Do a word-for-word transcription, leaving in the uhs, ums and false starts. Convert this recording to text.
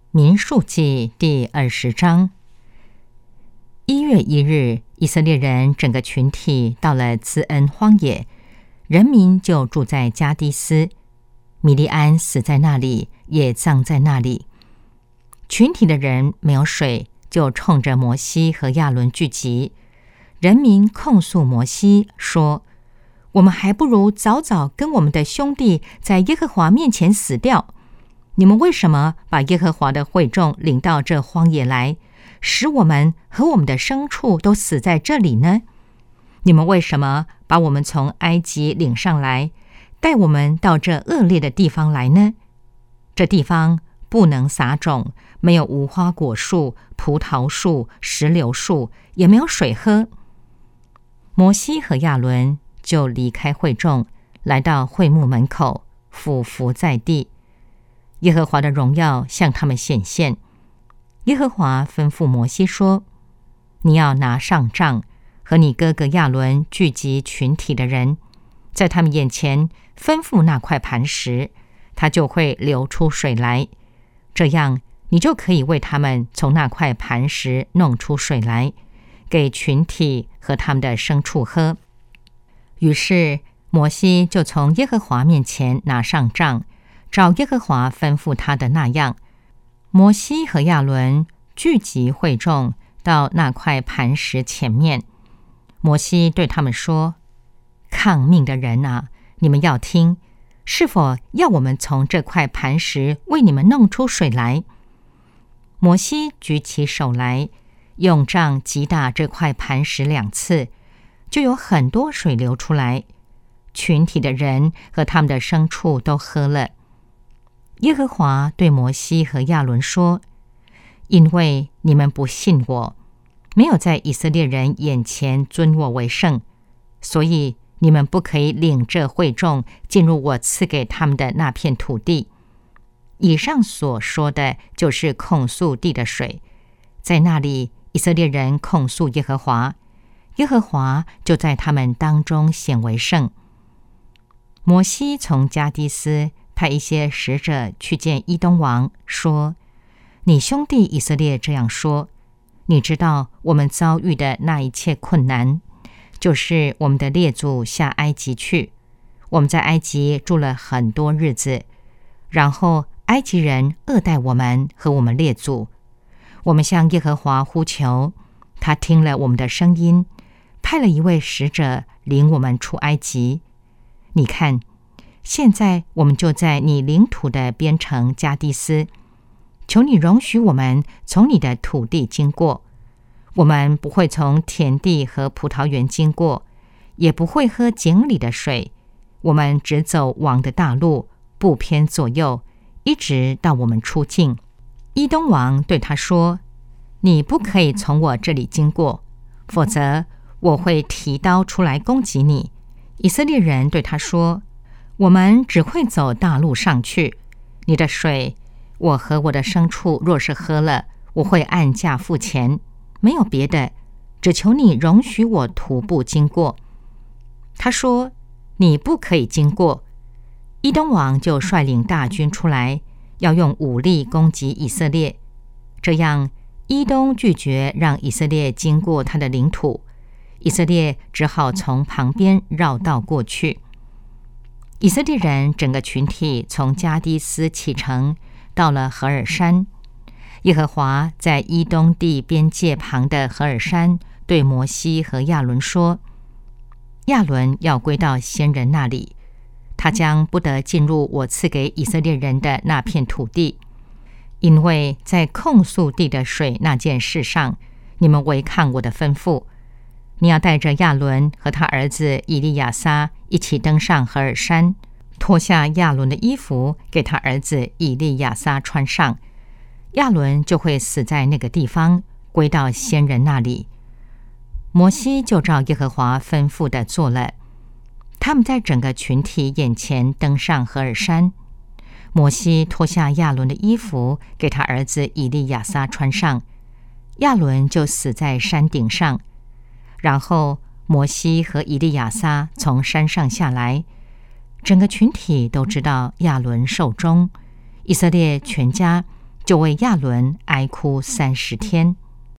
民数记第二十章。一月一日，以色列人整个群体到了茨恩荒野，人民就住在加迪斯。米利安死在那里，也葬在那里。群体的人没有水，就冲着摩西和亚伦聚集。人民控诉摩西说：我们还不如早早跟我们的兄弟在耶和华面前死掉。你们为什么把耶和华的会众领到这荒野来，使我们和我们的牲畜都死在这里呢？你们为什么把我们从埃及领上来，带我们到这恶劣的地方来呢？这地方不能撒种，没有无花果树、葡萄树、石榴树，也没有水喝。摩西和亚伦就离开会众，来到会幕门口，俯伏在地。耶和华的荣耀向他们显现。耶和华吩咐摩西说：你要拿上杖，和你哥哥亚伦聚集群体的人，在他们眼前吩咐那块磐石，它就会流出水来。这样，你就可以为他们从那块磐石弄出水来，给群体和他们的牲畜喝。于是摩西就从耶和华面前拿上杖，照耶和华吩咐他的那样。摩西和亚伦聚集会众到那块磐石前面。摩西对他们说：抗命的人啊，你们要听，是否要我们从这块磐石为你们弄出水来？摩西举起手来，用杖击打这块磐石两次，就有很多水流出来，群体的人和他们的牲畜都喝了。耶和华对摩西和亚伦说：因为你们不信我，没有在以色列人眼前尊我为圣，所以你们不可以领这会众进入我赐给他们的那片土地。以上所说的就是控诉地的水，在那里以色列人控诉耶和华，耶和华就在他们当中显为圣。摩西从加迪斯派一些使者去见以东王，说：你兄弟以色列这样说，你知道我们遭遇的那一切困难，就是我们的列祖下埃及去，我们在埃及住了很多日子，然后埃及人恶待我们和我们列祖。我们向耶和华呼求，他听了我们的声音，派了一位使者领我们出埃及。你看，现在我们就在你领土的边城加迪斯，求你容许我们从你的土地经过。我们不会从田地和葡萄园经过，也不会喝井里的水，我们只走王的大路，不偏左右，一直到我们出境。以东王对他说：你不可以从我这里经过，否则我会提刀出来攻击你。以色列人对他说：我们只会走大路上去，你的水，我和我的牲畜若是喝了，我会按价付钱，没有别的，只求你容许我徒步经过。他说：你不可以经过。以东王就率领大军出来，要用武力攻击以色列。这样，以东拒绝让以色列经过他的领土，以色列只好从旁边绕道过去。以色列人整个群体从加迪斯启程，到了何珥山。耶和华在以东地边界旁的何珥山对摩西和亚伦说：亚伦要归到先人那里，他将不得进入我赐给以色列人的那片土地，因为在控诉地的水那件事上，你们违抗我的吩咐。你要带着亚伦和他儿子以利亚撒一起登上何珥山，脱下亚伦的衣服，给他儿子以利亚撒穿上。亚伦就会死在那个地方，归到先人那里。摩西就照耶和华吩咐的做了。他们在整个群体眼前登上何珥山。摩西脱下亚伦的衣服，给他儿子以利亚撒穿上。亚伦就死在山顶上。然后摩西和以利亚撒从山上下来，整个群体都知道亚伦寿终，以色列全家就为亚伦哀哭三十天。